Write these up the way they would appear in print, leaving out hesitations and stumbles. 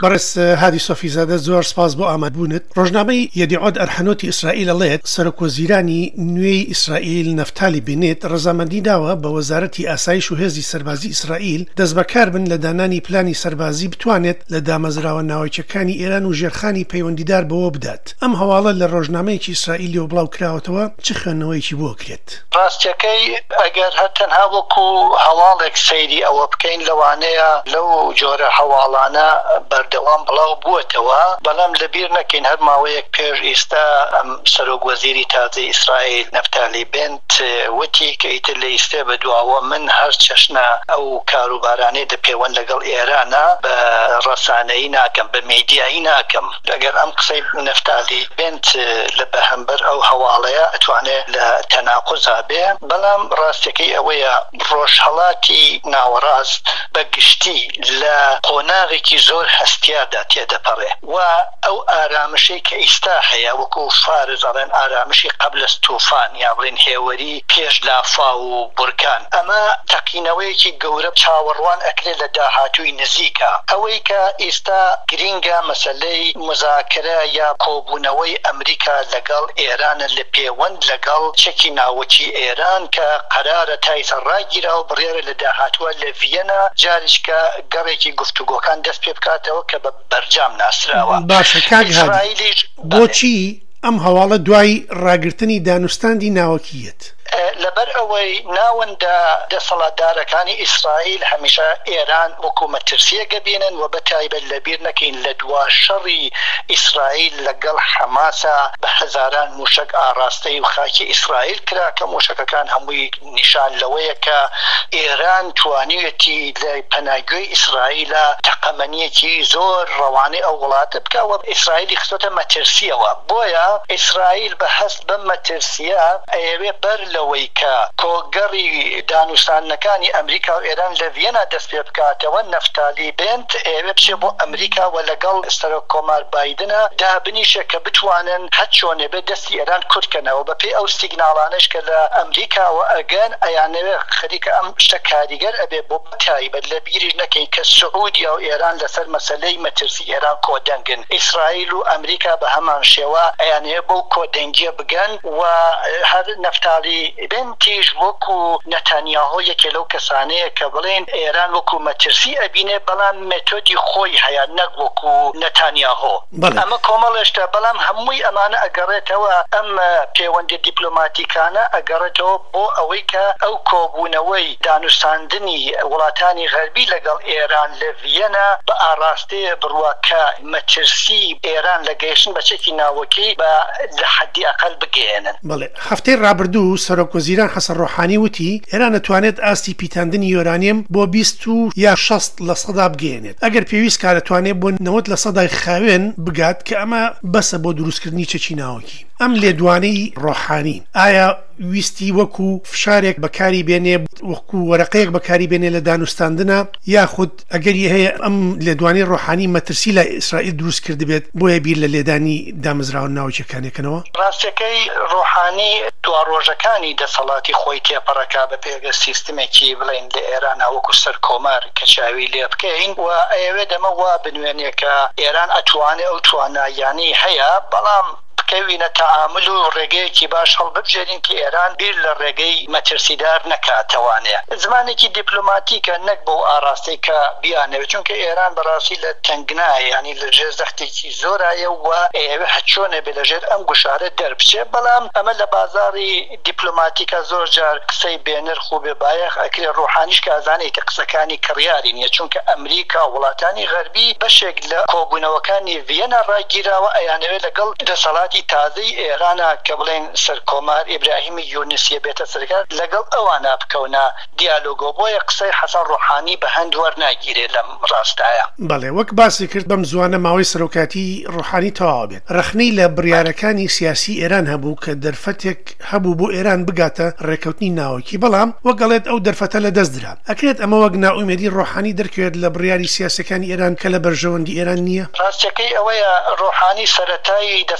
بەڕێز هادی سۆفیزادە زۆر سپاس بۆ ئامادەبوونت. ڕۆژنامەی یەدیعۆد ئەرحەنۆتی ئیسرائیل ئەڵێت سەرۆکوەزیرانی نوێی ئیسرائیل نەفتالی بێنێت ڕەزامەندی داوە بە وەزارەتی ئاسایش و هێزی سەربازی ئیسرائیل دەست بەکار بن لە دانانی پلانی سەربازی بتوانێت لە دامەزراوە ناوچەکانی ئێران و ژێرخانی پەیوەندیدار بەوە بدات. ئەم هەواڵە لە ڕۆژنامەیەکی ئیسرائیلی و بڵاو کراوەتەوە چ خوێندنەوەیەکی بۆ کرێت؟ ڕاستیەکەی ئەگەر هەتەنها وەکو هەواڵێک سەیری ئەوە بکەین لەوانەیە لەو جۆرە هەواڵانە بەردەوام بڵاو بووەتەوە، بەڵام لەبیر نەکەین هەر ماوەیەک پێش ئێستا ئەم سەرۆکوەزیری تازەی ئیسرائیل نەفتالی بێنت وتی کە ئیتر لە ئیستا بەدواوە من هەر چەشنە ئەو کاروبارانەی دەپەیوەند لەگەڵ ئێرانە بە ڕەسانەیی ناکەم، بە میدیایی ناکەم. لەگەر ئەم قسەی نەفتالی بێنت لە بەهەمبەر ئەو هەواڵەیە ئەتوانێت لە تەناقوزا بێ، بەڵام ڕاستیەکەی ئەوەیە ڕۆژهەڵاتی ناوەڕاست بەگشتی لە قۆناغێکی زۆر هەستیادا تێدەپەڕێ و ئەو ئارامشەی کە ئیستا هەیە وەکو فارز ئەڵێن ئارامشی قبل توفان یا بڵێن هێوەری پێش لافا و بورکان، ئەمە تەقینەوەیەکی گەورە چاوەڕوان ئەکرێت لە داهاتووی نزیکە. ئەوەی کە ئێستا گرینگە مەسەلەی مذاکرە یا کۆبوونەوەی ئەمریکا لەگەڵ ئێرانە لە پەیوەند لەگەڵ چەکی ناوەکی ئێران کە قەرارە تایسە ڕاگیرا و بڕێرە لە داهاتووە لە ڤیەنا جاریشکە گەڕێکی گفتوگۆکان دەست پێ بکاتەوە کە بە بەرجام ناسراوە. باشە کاک هادی، بۆچی ئەم هەواڵە دوای ڕاگررتنی دانوستاندی ناوەکیەت؟ لەبەر ئەوەی ناوەندە دەسەڵاتدارەکانی ئیسرائیل هەمیشە ئێران وەکو مەترسیەکە بینن و بەتایبەت لەبیر نەکەین لە دوا شەڕی ئیسرائیل لەگەڵ حەماسە بە هەزاران موشک ئاراستەی و خاکی ئیسرائیل کرا کە موشکەکان هەمووی نیشان لەوەیە کە ئێران توانیوێتی لە پەناگوێی ئیسرائیلە تەقەمەنیەتی زۆر ڕەوانەی ئەو وڵاتە بکەوە. ئیسرائیلی خستۆتە مەترسیەوە، بۆیە ئیسرائیل بە هەست بەم مەترسیە ئەوێ بەر لەوەی کە کۆگەڕی دانوستانەکانی ئەمریکا و ئێران لە ڤیەنا دەست پێ بکاتەوە نەفتالی بێنت ئێوێ بچێ بۆ ئەمریکا و لەگەڵ سەرۆک کۆمار بایدنە دابنیشە کە بتوانن هەر چۆنێ بێ دەستی ئێران کورتکەنەوە بەپێی ئەو سیگناڵانش کە لە ئەمریکاوە ئەگەن ئەیانەوێ خەریکە ئەم شتە کاریگەر ئەبێ بۆ بەتایبەت لە بیری نەکەین کە سعودیا و ئێران لەسەر مەسەلەی مەترسی ئێران کۆدەنگن. ئیسرائیل و ئەمریکا بە هەمان شێوە ئەیانەیە بەو کۆدەنگیە بگەن و هەر نەفتالی بنتیش وەکو نەتانیاهۆ یەکێ لەو کەسانەیە کە بڵێن ئێران وەکو مەترسی ئەبینێ بەڵام مێتۆدی خۆی هەیە نەک وەکو نەتانیاهۆ. ئەمە کۆمەڵێشتە، بەڵام هەمووی ئەمانە ئەگەڕێتەوە ئەم پەیوەندی دیپلۆماتیکانە ئەگەڕێتەوە بۆ ئەوەی کە ئەو کۆبوونەوەی دانوستاندنی وڵاتانی غەربی لەگەڵ ئێران لە ڤیەنا بە ئاراستەیە بڕوە کە مەترسی ئێران لە گەیشتن بە چەکی ناوەکی بە لە حەدی ئەقەل بگەێنن. بەڵێ هەفتەی ڕابردوو سەرۆکوەزیران حەسەن ڕۆحانی وتی ئێران دەتوانێت ئاستی پیتاندنی یۆرانیەم بۆ 20 یا 60% بگەێنێت ئەگەر پێویست کە دەتوانێت بۆ 90% خاوێن بگات کە ئەمە بەسە بۆ دروستکردنی چەکی ناوەکی. ئەم لێدوانەی ڕۆحانی ئایا ویستی وەکو فشارێک بەکاری بێنێ وەکو وەرەقەیەک بەکاری بێنێ لە دانوستاندنە یاخود ئەگەری هەیە ئەم لێدوانی ڕۆحانی مەترسی لە ئیسرائیل دروست کرد بێت بۆیە بیر لە لێدانی دامەزراوە ناوچەکانێکەوە؟ ڕاستیەکەی ڕۆحانی دوا ڕۆژەکانی دەسەڵاتی خۆی تێپەڕەکا بە پێگە سیستمێکی بڵێن لە ئێران وەکو سەر کۆمار کە چاوی لێ بکەین و ئەوێ دەمە وا بنوێنێ کە ئێران ئەتوانێ ئەو توانایانی هەیە، بەڵام کەوینە تەعامل و ڕێگەیەکی باش هەڵببژێرین کە ئێران بیر لە ڕێگەی مەترسیدار نەکاتەوانێ. زمانێکی دیپلۆماتیکە نەک بۆ ئاراستەی کە بیانەوێت، چونکە ئێران بەڕاستی لە تەنگنایە، ینی لە ژێر زەختێکی زۆرایە و ئێوە هەچۆنێ بێ لە ژێر ئەم گوشارە دەربچێ، بەڵام ئەمە لە بازاری دیپلۆماتیکە زۆر جار قسەی بێنرخ و بێبایەخ ئەکرێ. ڕۆحانیش کە ئازانێتە قسەکانی کڕیاری نییە، چونکە ئەمریکا وڵاتانی غەربی بەشێک لە کۆبوونەوەکانی ڤیەنا ڕاگیراوە ئەیانەوێت لەگەڵ دەسەڵاتی تازەی ئێرانە کە بڵێن سەرکۆمار ئیبراهیمی یونسیە بێتە سەرکار لەگەڵ ئەوانە بکەونە دیالۆگۆ، بۆیە قسەی حەسەن ڕۆحانی بە هەند وەرناگیرێ لەم ڕاستایە. بەڵێ وەک باسی کرد بەم زوانە ماوەی سەرۆکاتی ڕۆحانی تەواو بێت ڕەخنەی لە بڕیارەکانی سیاسی ئێران هەبوو کە دەرفەتێک هەبوو بۆ ئێران بگاتە ڕێکەوتنی ناوەکی، بەڵام وەگەڵێت ئەو دەرفەتە لە دەست درا. ئەکرێت ئەمە وەک ناومێدی ڕۆحانی دەرکوێت لە بڕیاری سیاسەکانی ئێران کە لە بەرژەوەندی ئێران نییە؟ ڕاستیەکەی ئەوەیە ڕۆحانی سەرەتایی دەسەڵاتەکە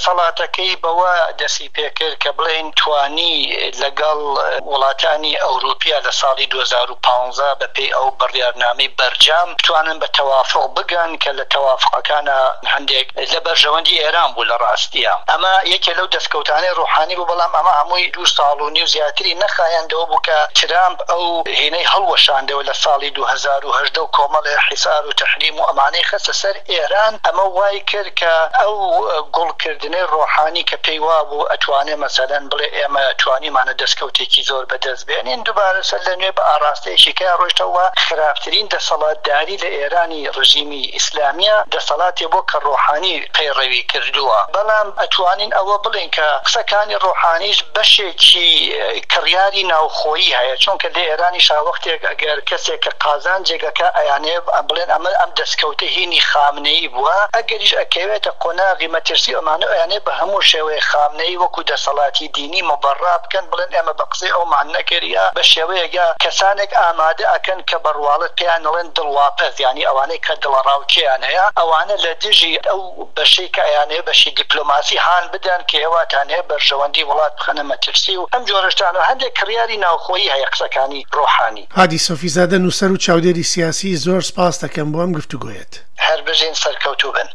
قسەکەی بەوە دەسی پێکرد کە بڵێن توانی لەگەڵ وڵاتانی ئەوروپیا لە ساڵی 2015 بەپێی ئەو بڕیارنامەی بەرجام توانن بە تەوافق بگەن کە لە تەوافقەکانە هەندێک لە بەرژەوەندی ئێران بوو لە ڕاستیە. ئەمە یەکێ لەو دەستکەوتانەی ڕۆحانی بوو، بەڵام ئەمە هەمووی 2 ساڵ و نیو زیاتری نەخایەندەوە بوو کە ترامپ ئەو هێنەی هەڵوەشاندەوە لە ساڵی 2010 و کۆمەڵی حیسار و تەحریم و ئەمانەی خستە سەر ئێران. ئەمە وای کرد کە ئەو گوڵکردنەی ڕۆحانی کە پێی وابوو ئەتوانێ مەسەلەن بڵێ ئێمە توانیمانە دەستکەوتێکی زۆر بەدەست بێنین، دووبارە سەر لە نوێ بە ئاراستەیەکی کە ڕۆیشتەوە خراپترین دەسەڵاتداری لە ئێرانی ڕژیمی ئیسلامیە دەسەڵاتی بۆ کە ڕۆحانی پەیڕەوی کردووە. بەڵام ئەتوانین ئەوە بڵێن کە قسەکانی ڕۆحانیش بەشێکی کڕیاری ناوخۆیی هەیە، چونکە لە ئێرانی شاوەختێک ئەگەر کەسێک کە قازانجێگەکە ئەیانێ بڵێن ئەمە ئەم دەستکەوتە هینی خامنەیی بووە، ئەگەریش ئەکەوێتە قۆناغی مەترسی ئەمانە ئەیانێ بە هەموو شێوەیە خامنەیی وەکو دەسەڵاتی دینی مەبەڕا بکەن، بڵێن ئێمە بە قسەی ئەومان نەکردیا بە شێوەیەگە کەسانێک ئامادە ئەکەن کە بەڕواڵەت پێیان دەڵێن دڵواپەز، یعنی ئەوانەی کە دڵڕاوکیان هەیە ئەوانە لە دژی ئەو بەشەی کە ئەیانێ بەشی دیپلۆماسی هان بدەن کە ئێواتانێ بەرژەوەندی وڵات بخەنە مەترسی و ئەم جۆرەشتان و هەندێک کڕیاری ناوخۆیی هەیە قسەکانی ڕۆحانی. هادی سۆفیزادە نووسەر و چاودێری سیاسی، زۆر سپاس دەکەم بۆ ئەم گفتوگۆیەت. هەر بژین سەرکەوتوو بن.